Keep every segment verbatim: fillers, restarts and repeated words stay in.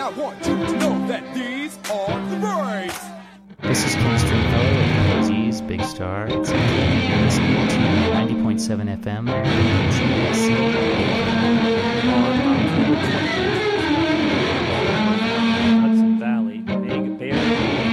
I want you to know that these are the rights. This is Ken Stringfellow of P Z's Big Star. It's listening to ninety point seven F M W G S C on October twentieth. Hudson Valley, Meg Baird,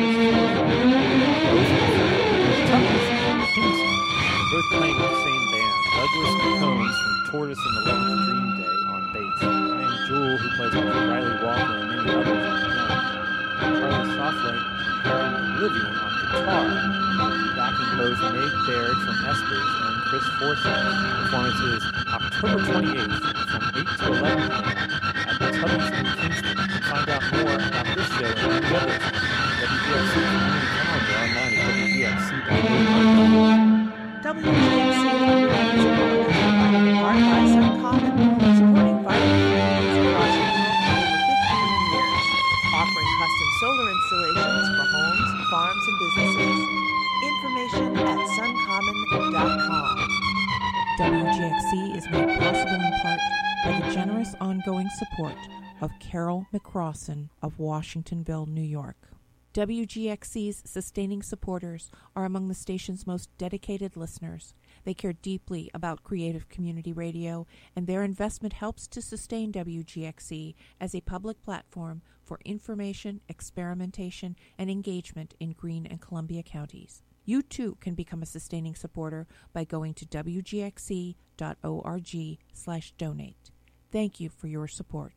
both playing with the same band. Douglas McCombs from Tortoise and the eleventh Dream Day on bass. Ryan Jewell, who plays with Riley Walker and many others on piano. Charlie Softlake and Aaron Oblivion on guitar. Backing both Meg Baird from Espers and Chris Forsyth. Performance is October twenty-eighth from eight to eleven p.m. at the Tubbs in Kingston. You can find out more about this show and many others at W G X C Community Calendar online at W G X C dot org. W G X C is provided in part by Sun Common, supporting vital communities across the world for over fifteen years, offering custom solar installations for homes, farms, and businesses. Information at sun common dot com. W G X C is made possible in part by the generous ongoing support of Carol McCrossan of Washingtonville, New York. W G X C's sustaining supporters are among the station's most dedicated listeners. They care deeply about creative community radio, and their investment helps to sustain W G X C as a public platform for information, experimentation, and engagement in Greene and Columbia counties. You too can become a sustaining supporter by going to W G X C dot org slash donate. Thank you for your support.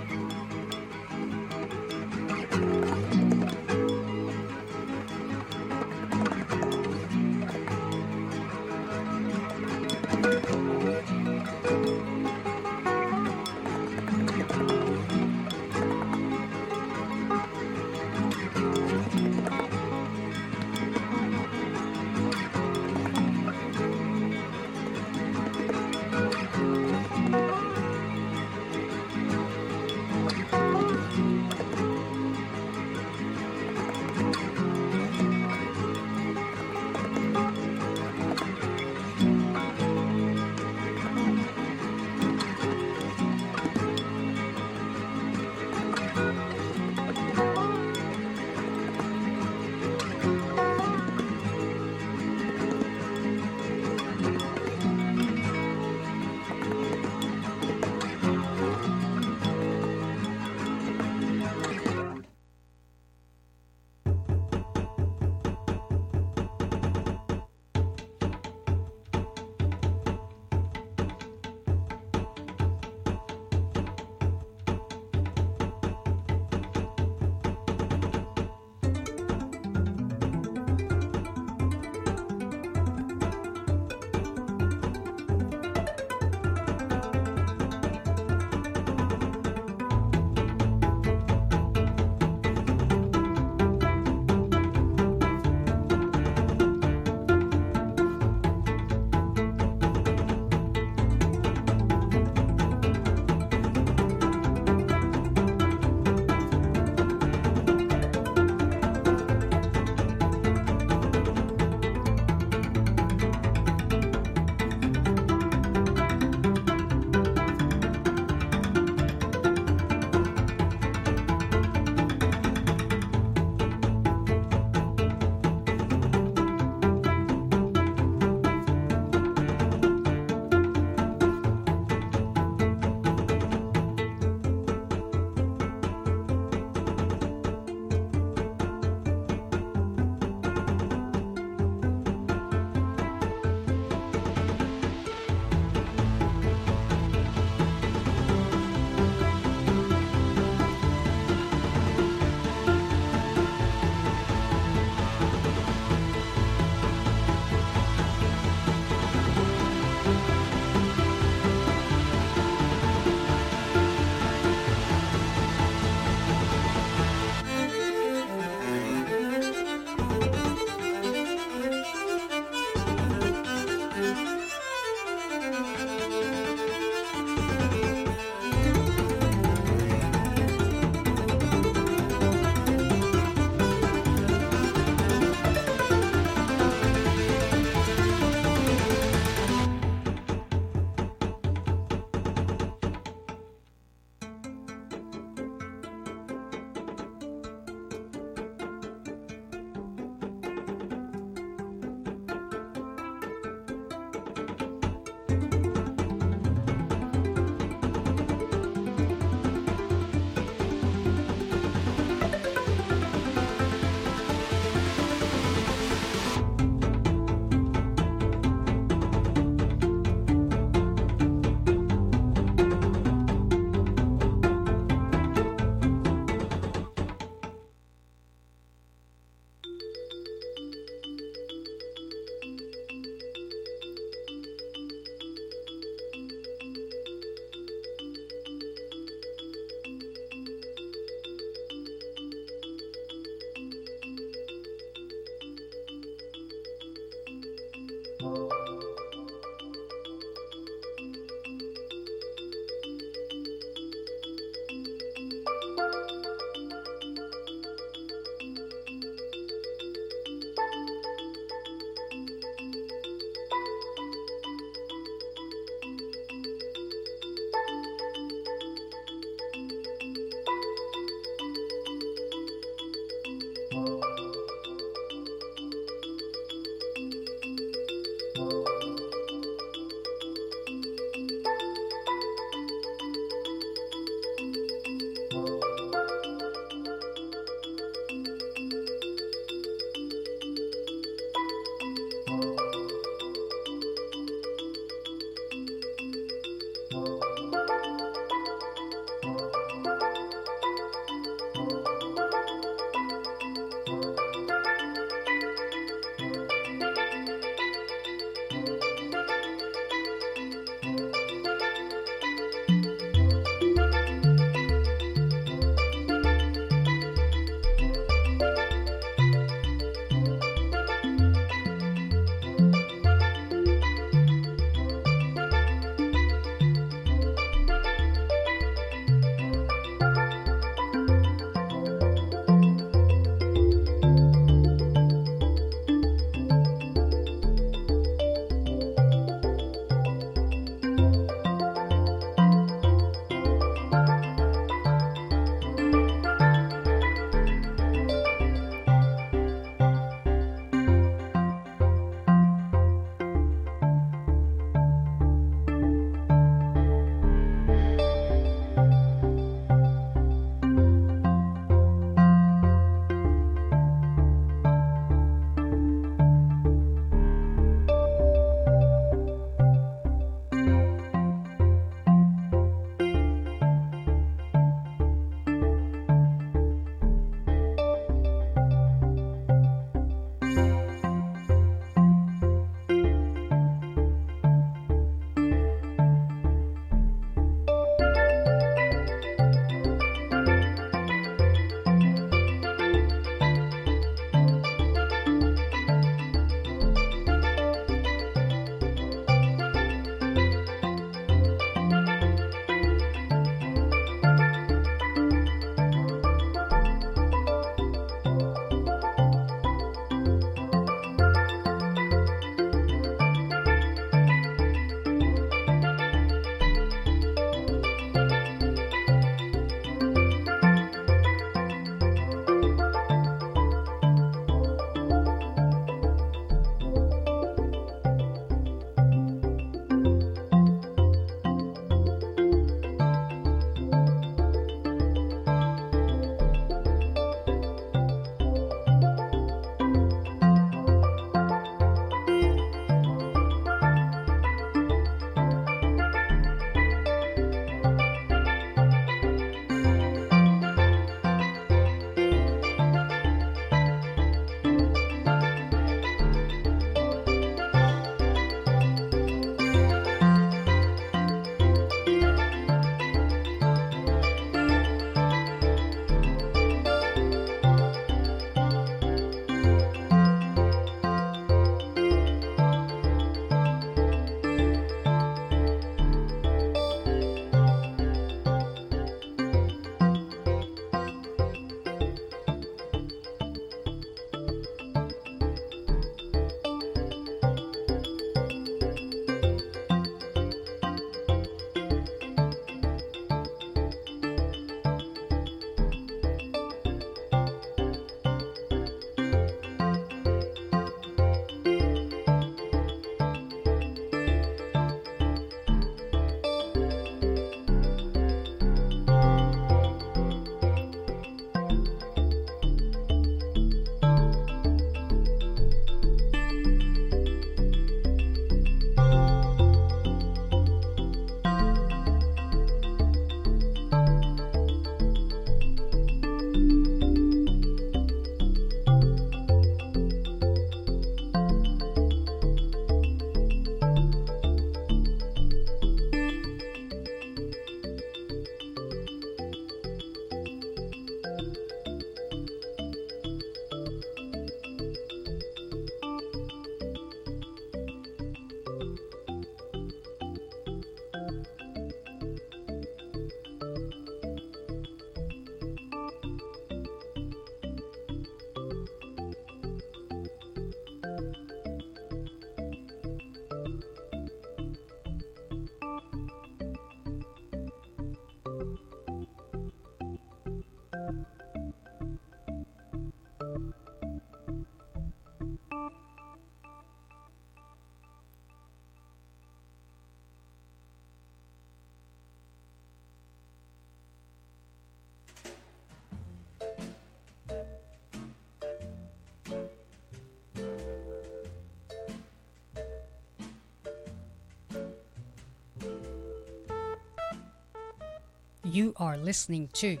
You are listening to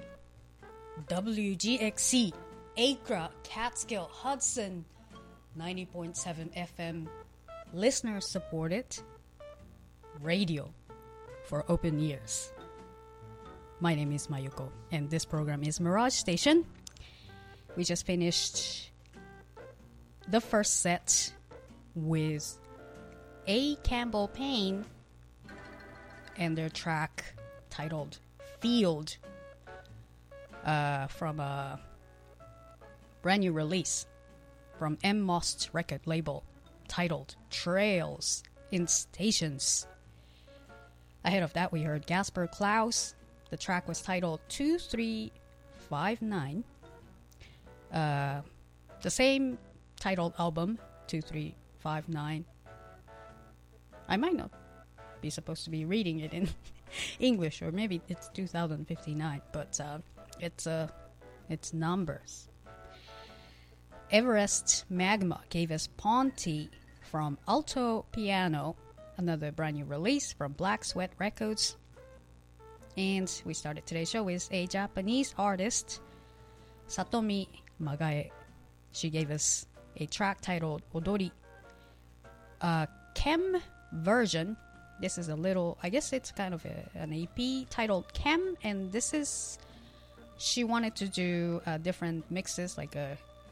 W G X C, Accra, Catskill, Hudson, ninety point seven F M, listener-supported radio for open ears. My name is Mayuko, and this program is Mirage Station. We just finished the first set with A. Campbell Payne and their track titled Field uh, from a brand new release from M. Most record label titled Trails in Stations. Ahead of that, we heard Gasper Klaus. The track was titled two three five nine. Uh, the same titled album, two three five nine. I might not be supposed to be reading it in English, or maybe it's two thousand fifty-nine, but uh, it's uh, it's numbers. Everest Magma gave us Ponty from Alto Piano, another brand new release from Black Sweat Records. And we started today's show with a Japanese artist, Satomi Magae. She gave us a track titled Odori. A Chem version. This is a little, I guess it's kind of a, an E P titled Chem, and this is, she wanted to do uh, different mixes, like a,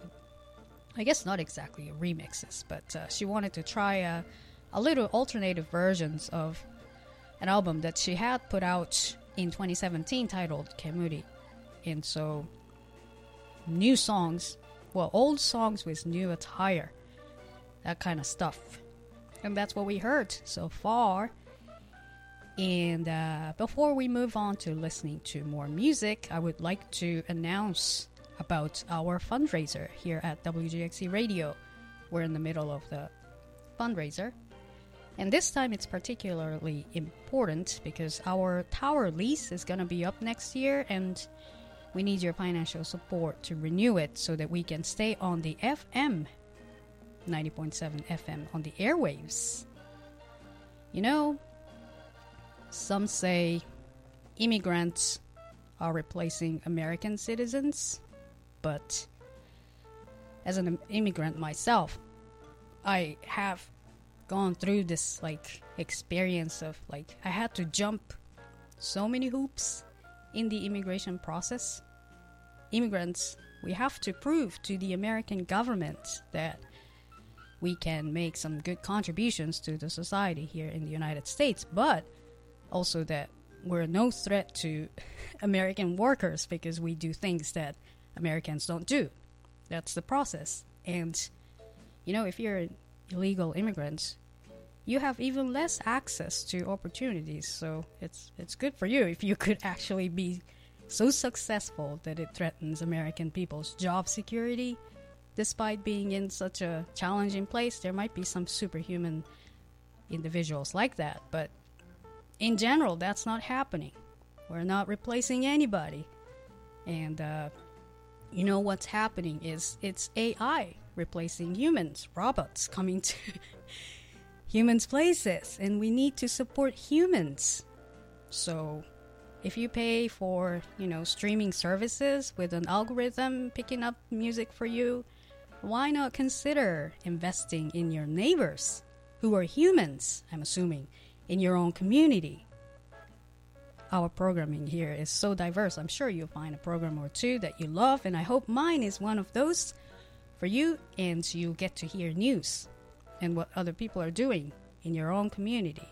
I guess not exactly remixes, but uh, she wanted to try a, a little alternative versions of an album that she had put out in twenty seventeen titled Kemuri. And so, new songs, well, old songs with new attire, that kind of stuff. And that's what we heard so far. And uh, before we move on to listening to more music, I would like to announce about our fundraiser here at W G X C Radio. We're in the middle of the fundraiser. And this time it's particularly important because our tower lease is going to be up next year, and we need your financial support to renew it so that we can stay on the F M, ninety point seven F M, on the airwaves. You know, some say immigrants are replacing American citizens, but as an immigrant myself, I have gone through this like experience of like I had to jump so many hoops in the immigration process. Immigrants, we have to prove to the American government that we can make some good contributions to the society here in the United States, but also that we're no threat to American workers because we do things that Americans don't do. That's the process. And, you know, if you're an illegal immigrant, you have even less access to opportunities. So it's it's good for you if you could actually be so successful that it threatens American people's job security. Despite being in such a challenging place, there might be some superhuman individuals like that. But in general, that's not happening. We're not replacing anybody. And, uh, you know what's happening is it's A I replacing humans, robots coming to humans' places. And we need to support humans. So if you pay for, you know, streaming services with an algorithm picking up music for you, why not consider investing in your neighbors, who are humans, I'm assuming, in your own community? Our programming here is so diverse. I'm sure you'll find a program or two that you love, and I hope mine is one of those for you, and you get to hear news and what other people are doing in your own community.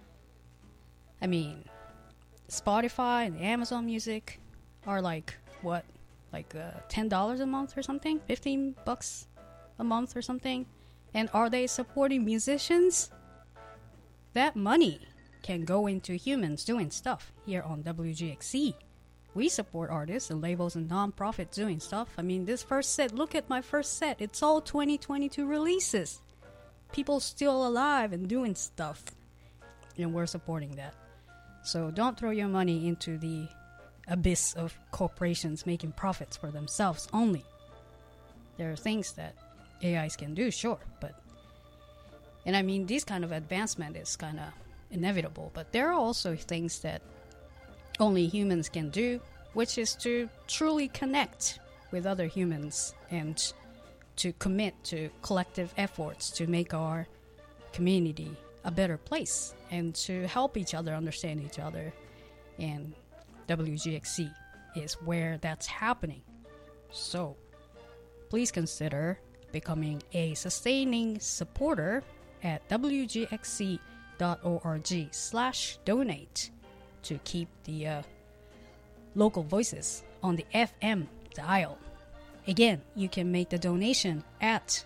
I mean, Spotify and Amazon Music are like, what, like uh, ten dollars a month or something? fifteen bucks a month or something? And are they supporting musicians? That money can go into humans doing stuff here on W G X C. We support artists and labels and non-profits doing stuff. I mean, this first set, look at my first set. It's all twenty twenty-two releases. People still alive and doing stuff. And we're supporting that. So don't throw your money into the abyss of corporations making profits for themselves only. There are things that A Is can do, sure, but... And I mean, this kind of advancement is kind of inevitable, but there are also things that only humans can do, which is to truly connect with other humans and to commit to collective efforts to make our community a better place and to help each other understand each other. And W G X C is where that's happening. So please consider becoming a sustaining supporter at wgxc.org slash donate to keep the uh, local voices on the F M dial. Again, you can make the donation at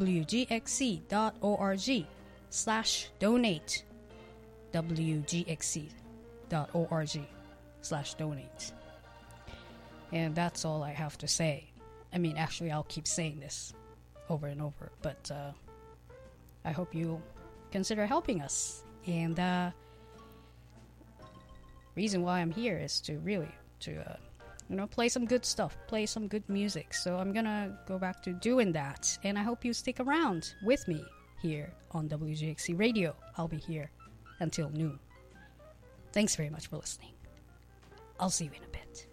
wgxc.org slash donate. wgxc.org slash donate. And that's all I have to say. I mean, actually, I'll keep saying this over and over, but uh, I hope you consider helping us. And uh, reason why I'm here is to really to uh, you know play some good stuff, play some good music. So I'm gonna go back to doing that, and I hope you stick around with me here on W G X C Radio. I'll be here until noon. Thanks very much for listening. I'll see you in a bit.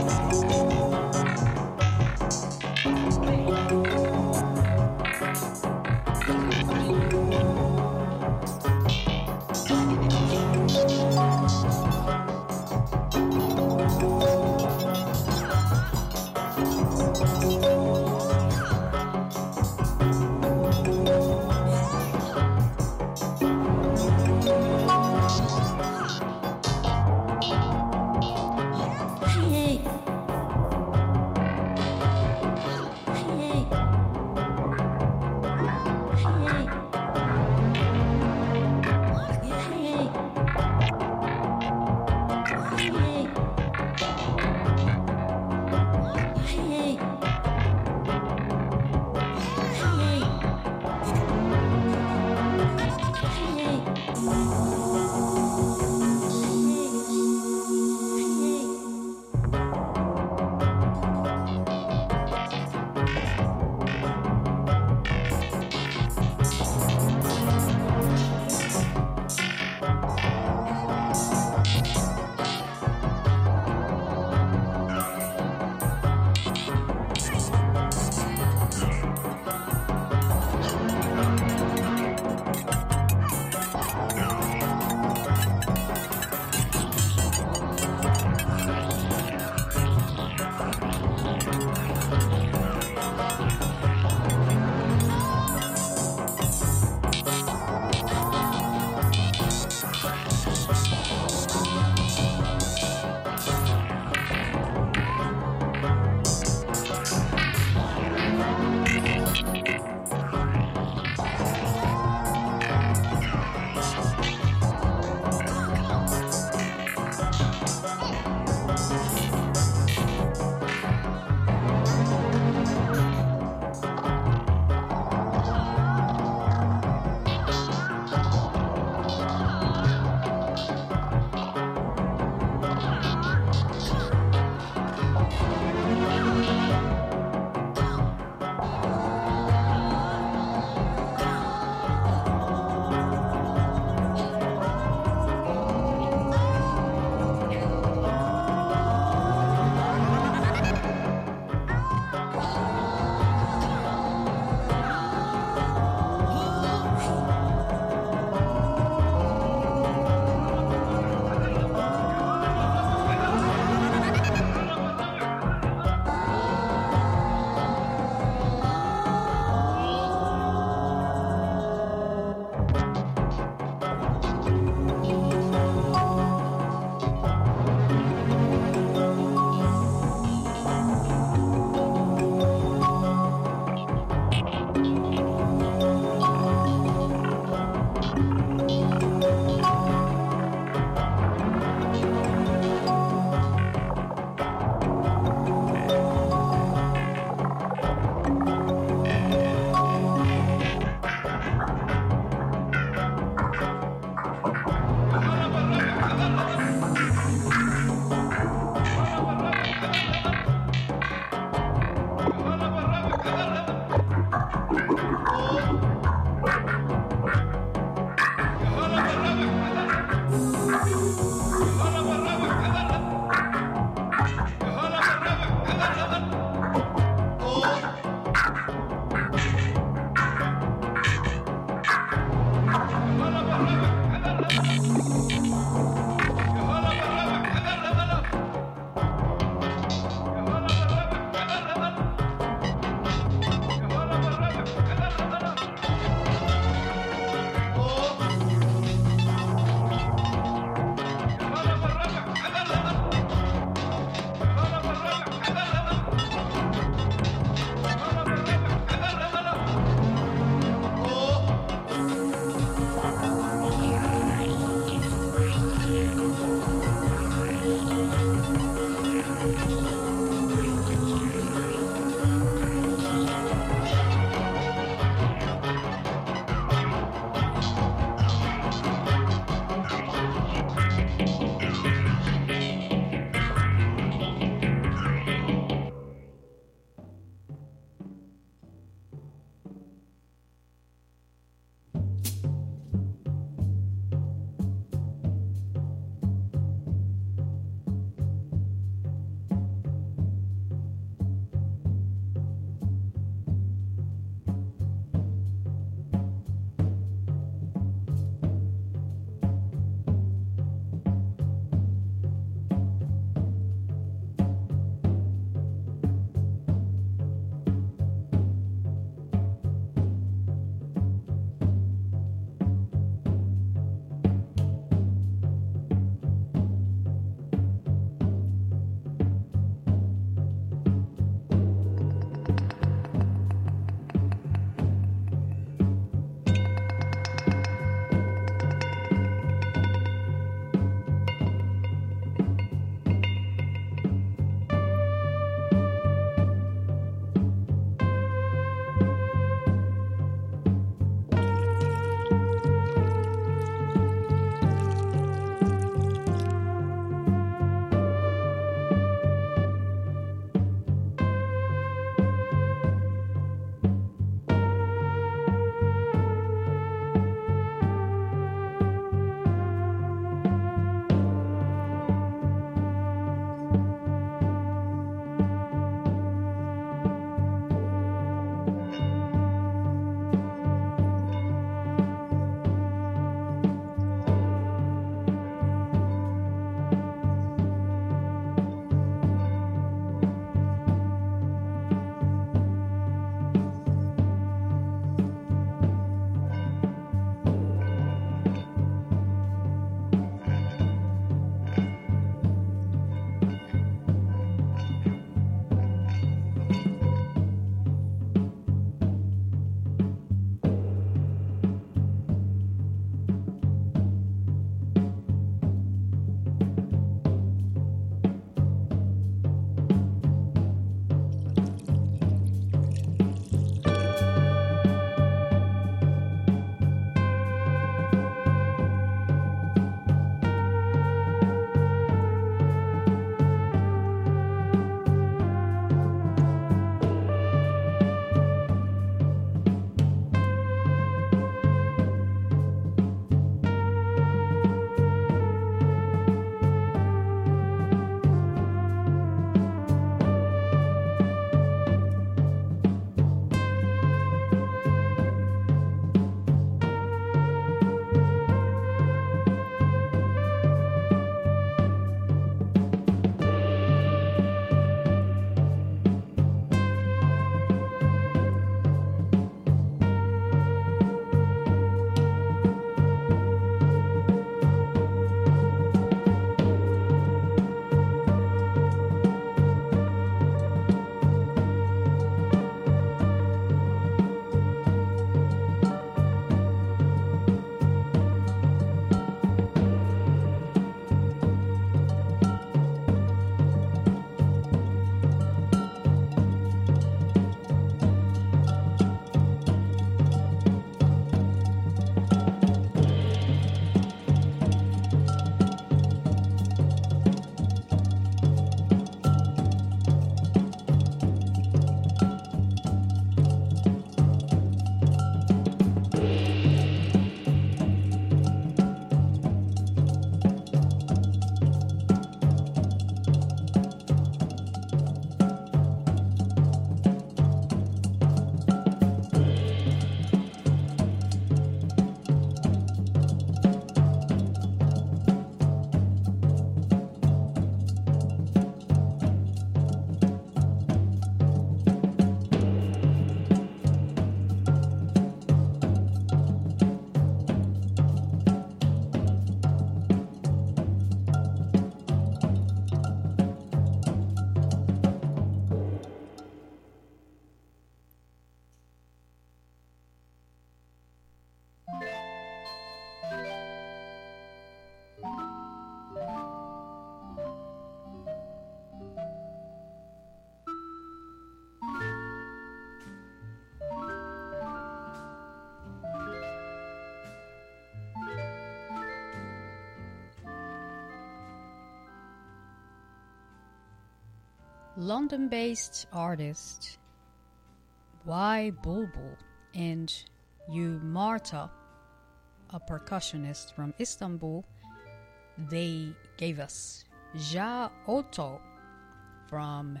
London-based artist Y Bulbul and Yu Marta, a percussionist from Istanbul, they gave us Ja Oto from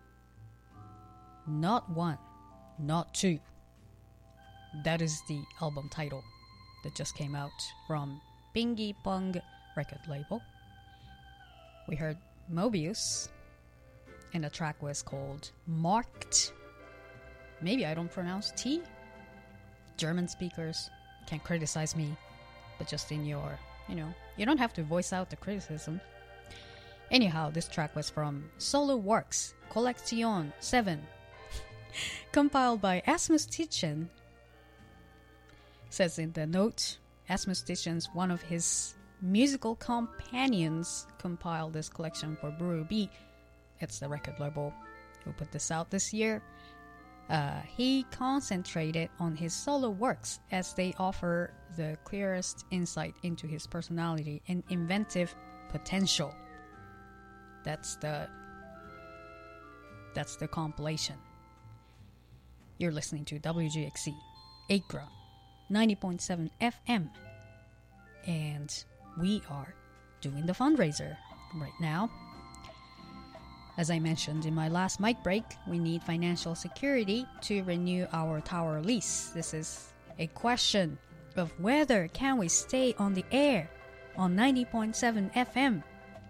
Not One, Not Two. That is the album title that just came out from Bingy Pong record label. We heard Mobius, and the track was called Marked. Maybe I don't pronounce T. German speakers can criticize me, but just in your, you know, you don't have to voice out the criticism. Anyhow, this track was from Solo Works, Collection seven, compiled by Asmus Titchen. Says in the note, Asmus Titchen's one of his musical companions compiled this collection for Brew B. It's the record label who put this out this year. Uh, he concentrated on his solo works as they offer the clearest insight into his personality and inventive potential. That's the that's the compilation. You're listening to W G X C Acra ninety point seven F M, and we are doing the fundraiser right now. As I mentioned in my last mic break, we need financial security to renew our tower lease. This is a question of whether can we stay on the air on ninety point seven F M.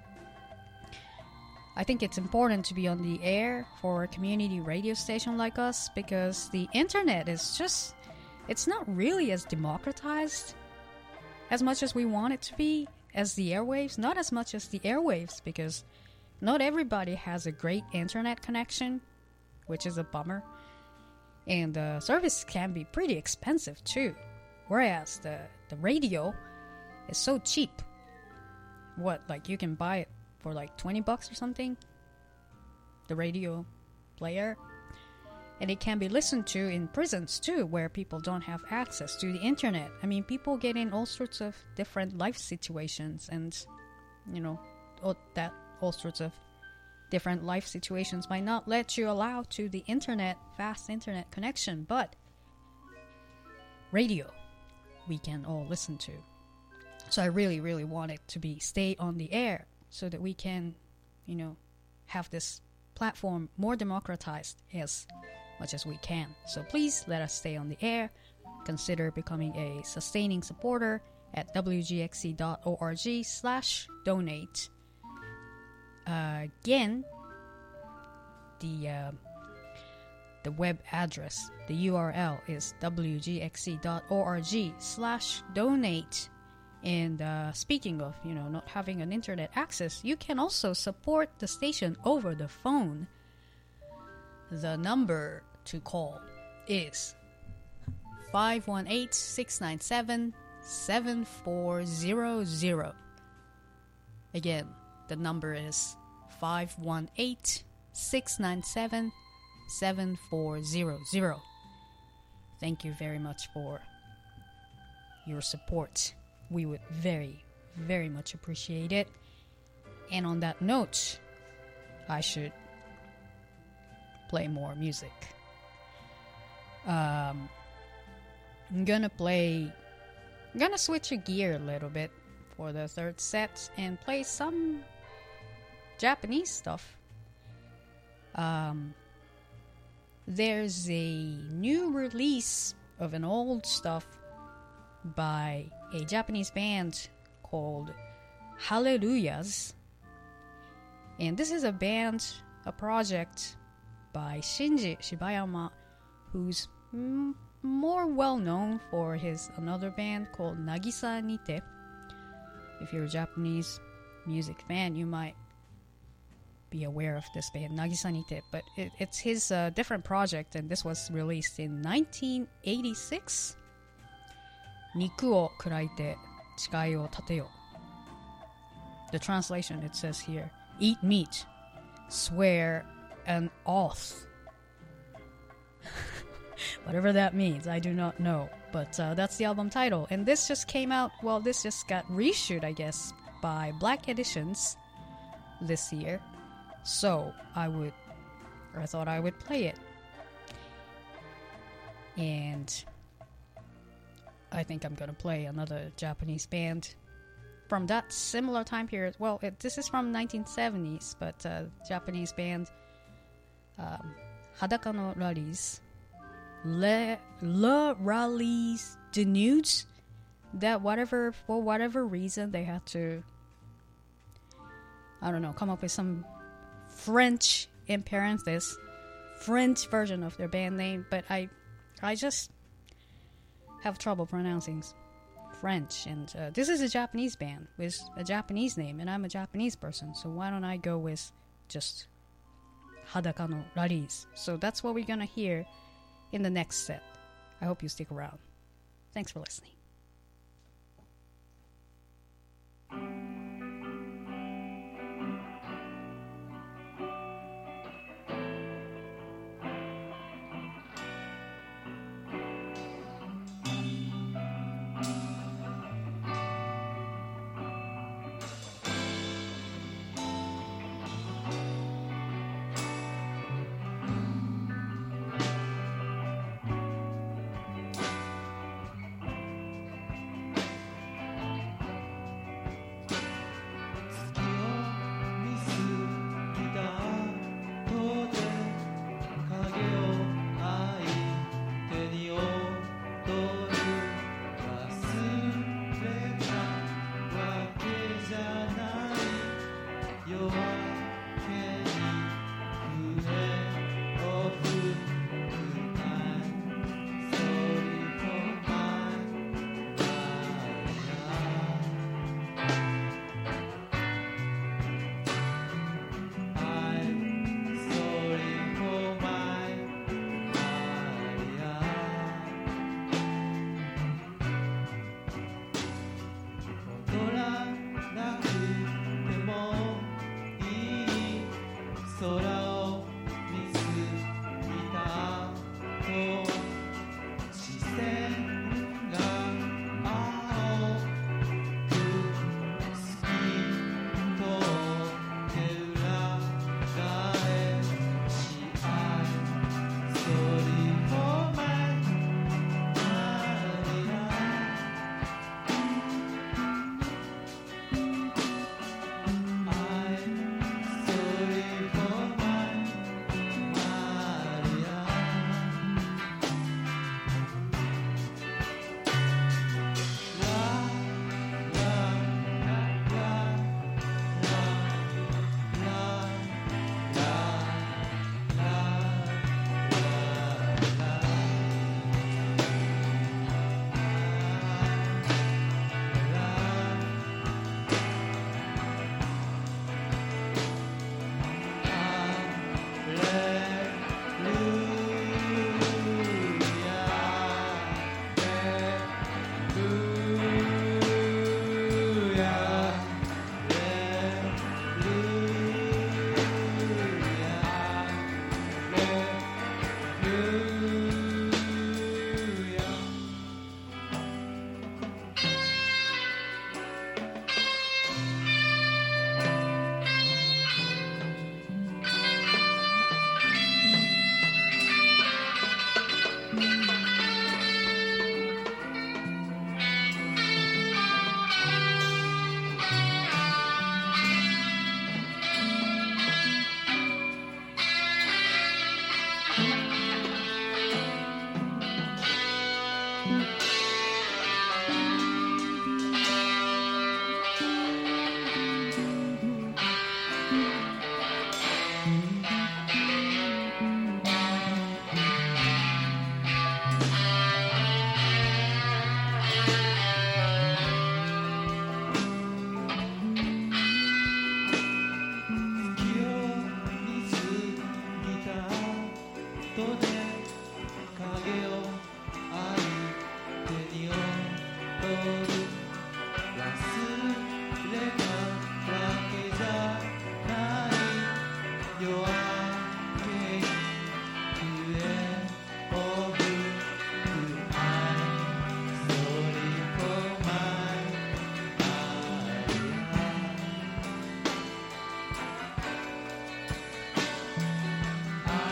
I think it's important to be on the air for a community radio station like us because the internet is just, it's not really as democratized as much as we want it to be as the airwaves. Not as much as the airwaves because not everybody has a great internet connection, which is a bummer. And the service can be pretty expensive too. Whereas the, the radio is so cheap. What, like you can buy it for like twenty bucks or something? The radio player. And it can be listened to in prisons too, where people don't have access to the internet. I mean, people get in all sorts of different life situations and, you know, all that all sorts of different life situations might not let you allow to the internet, fast internet connection, but radio we can all listen to. So I really, really want it to be stay on the air so that we can, you know, have this platform more democratized as much as we can. So please let us stay on the air. Consider becoming a sustaining supporter at wgxc.org slash donate. Uh, again, the uh, the web address, the U R L is wgxc.org slash donate. And uh, speaking of, you know, not having an internet access, you can also support the station over the phone. The number to call is five one eight, six nine seven, seven four zero zero. Again, the number is five one eight, six nine seven, seven four zero zero. Thank you very much for your support. We would very, very much appreciate it. And on that note, I should play more music. Um, I'm gonna play... I'm gonna switch a gear a little bit for the third set and play some Japanese stuff. Um, there's a new release of an old stuff by a Japanese band called Hallelujahs. And this is a band, a project by Shinji Shibayama, who's m- more well known for his another band called Nagisa Nite. If you're a Japanese music fan, you might be aware of this band, Nagisa Nite. But it, it's his uh, different project, and this was released in nineteen eighty-six. Niku o kuraite, chikai o tateyo. The translation, it says here, eat meat, swear an oath. Whatever that means, I do not know. But uh, that's the album title. And this just came out, well, this just got reshoot, I guess, by Black Editions this year. So I would I thought I would play it. And I think I'm gonna play another Japanese band from that similar time period. Well, it, this is from nineteen seventies, but uh, Japanese band um, Hadaka no Rallies, Le, Le Rallies de Nudes. That whatever for whatever reason they had to, I don't know, come up with some French in parentheses French version of their band name, but I I just have trouble pronouncing French, and uh, this is a Japanese band with a Japanese name, and I'm a Japanese person, so why don't I go with just Hadaka no Rallies? So that's what we're gonna hear in the next set. I hope you stick around. Thanks for listening. 「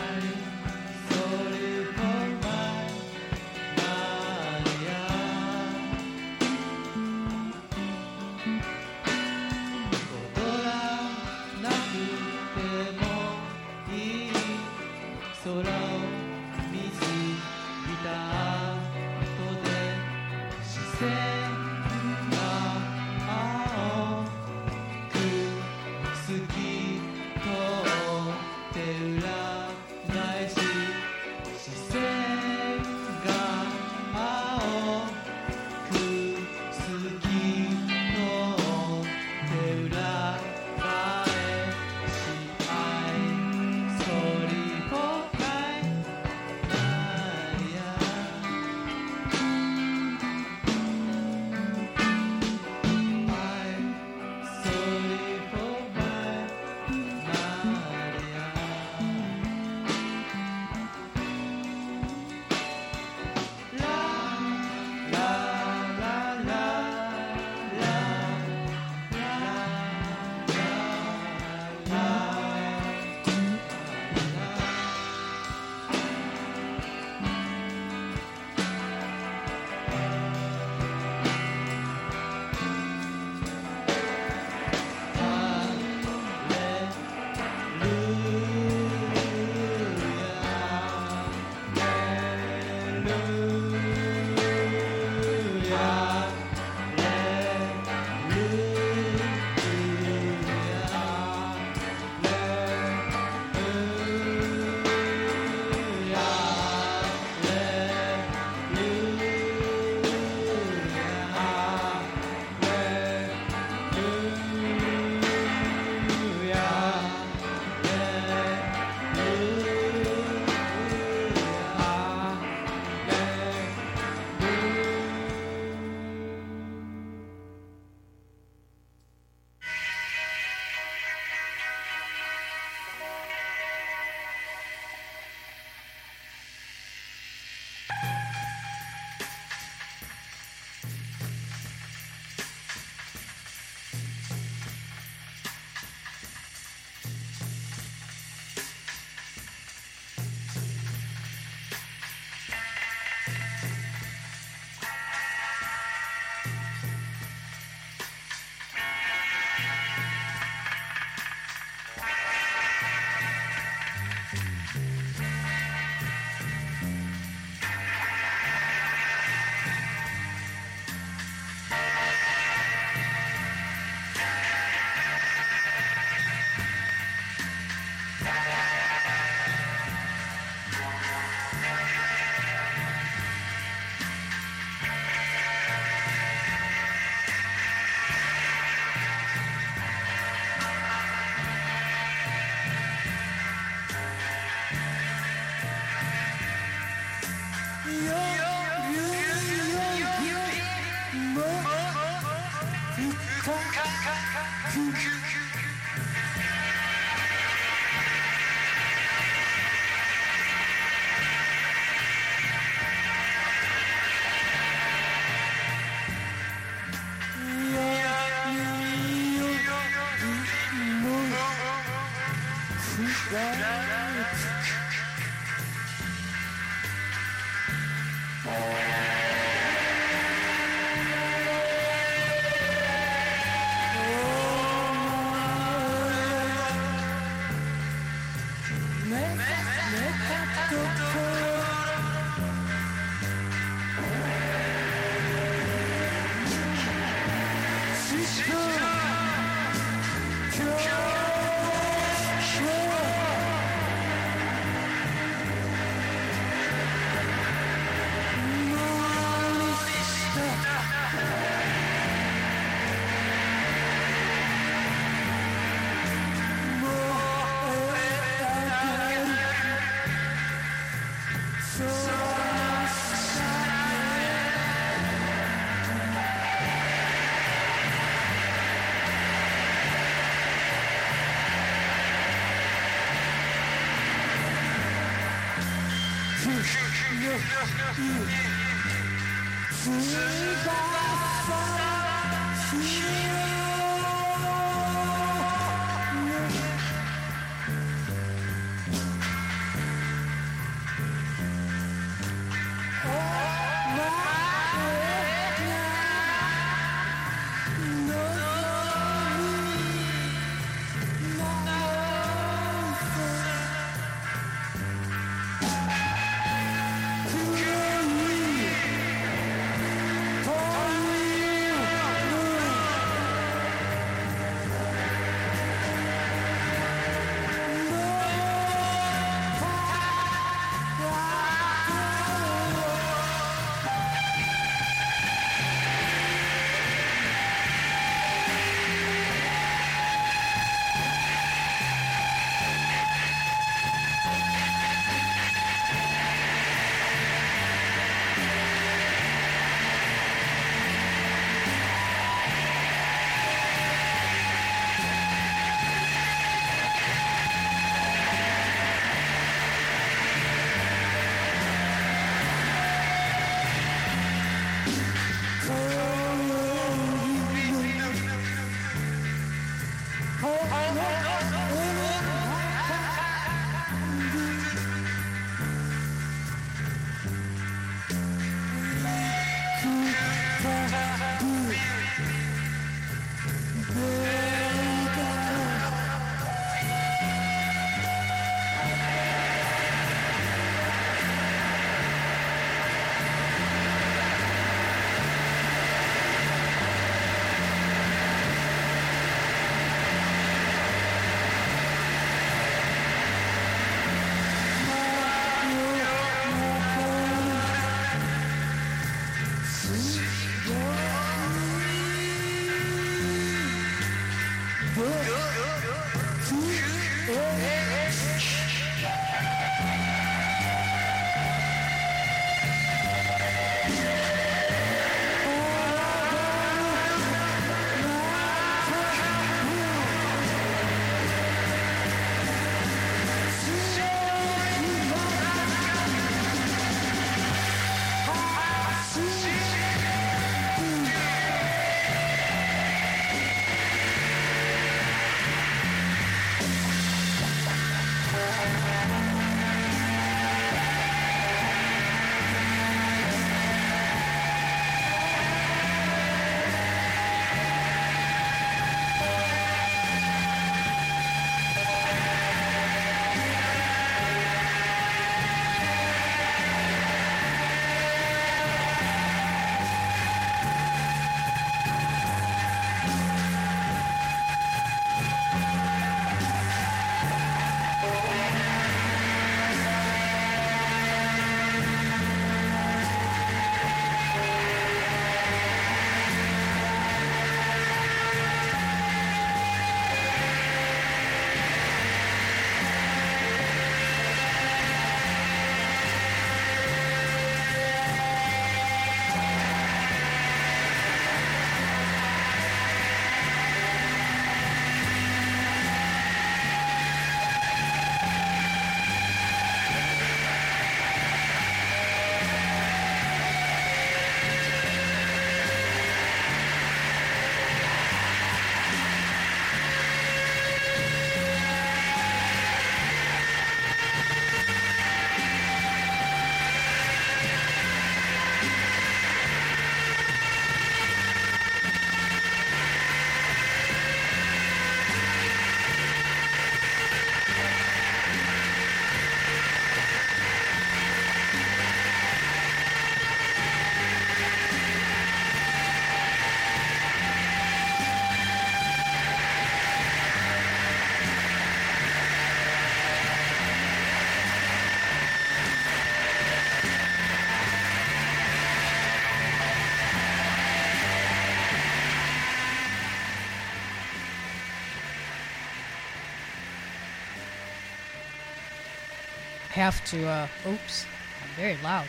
have to, uh, oops, I'm very loud.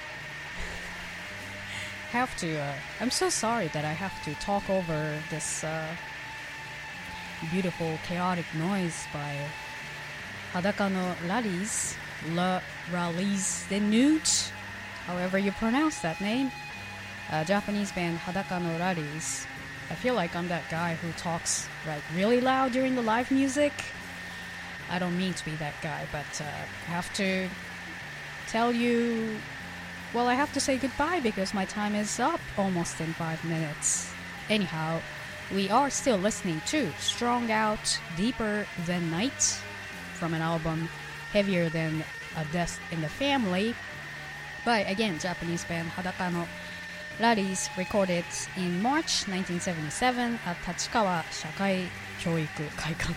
have to, uh, I'm so sorry that I have to talk over this uh, beautiful, chaotic noise by Hadaka no Rallies, Le Rallies de Nude, however you pronounce that name. Uh, Japanese band Hadaka no Rallies. I feel like I'm that guy who talks like really loud during the live music. I don't mean to be that guy, but uh, I have to tell you, well, I have to say goodbye because my time is up almost in five minutes. Anyhow, we are still listening to Strong Out, Deeper Than Night from an album Heavier Than a Death in the Family by, again, Japanese band Hadaka no Rallies, recorded in March nineteen seventy-seven at Tachikawa Shakai Kyoiku Kaikan.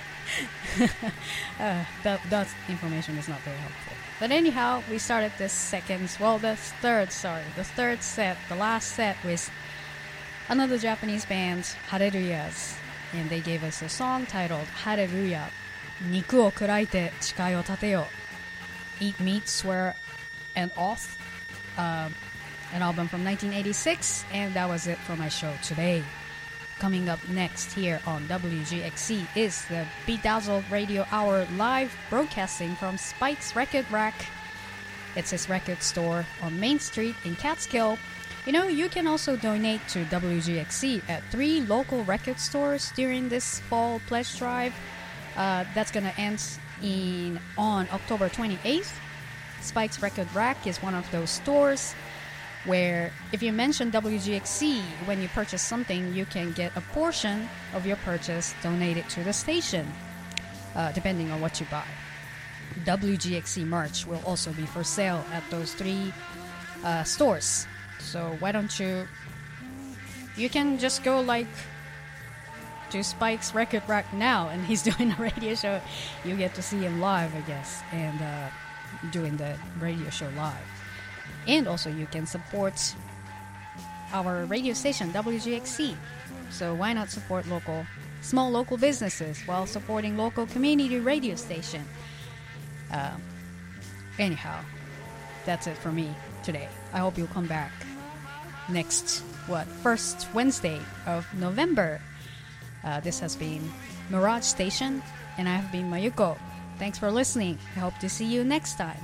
uh, that, that information is not very helpful. But anyhow, we started this second, well, the third, sorry, the third set, the last set with another Japanese band, Hallelujahs, and they gave us a song titled Hallelujah. Niku o kuraite chikai o tateyo. Eat meat, swear, and oath. Um, an album from nineteen eighty-six, and that was it for my show today. Coming up next here on W G X C is the Bedazzled Radio Hour live broadcasting from Spike's Record Rack. It's his record store on Main Street in Catskill. You know, you can also donate to W G X C at three local record stores during this fall pledge drive. Uh, that's gonna end in on October twenty-eighth. Spike's Record Rack is one of those stores where if you mention W G X C when you purchase something, you can get a portion of your purchase donated to the station, uh, depending on what you buy. W G X C merch will also be for sale at those three uh, stores. So why don't you... You can just go like to Spike's Record Rack now, and he's doing a radio show. You get to see him live, I guess, and uh, doing the radio show live. And also you can support our radio station, W G X C. So why not support local, small local businesses while supporting local community radio station? Uh, anyhow, that's it for me today. I hope you'll come back next, what, first Wednesday of November. Uh, this has been Mirage Station, and I have been Mayuko. Thanks for listening. I hope to see you next time.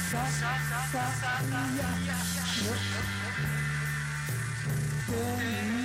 Yeah.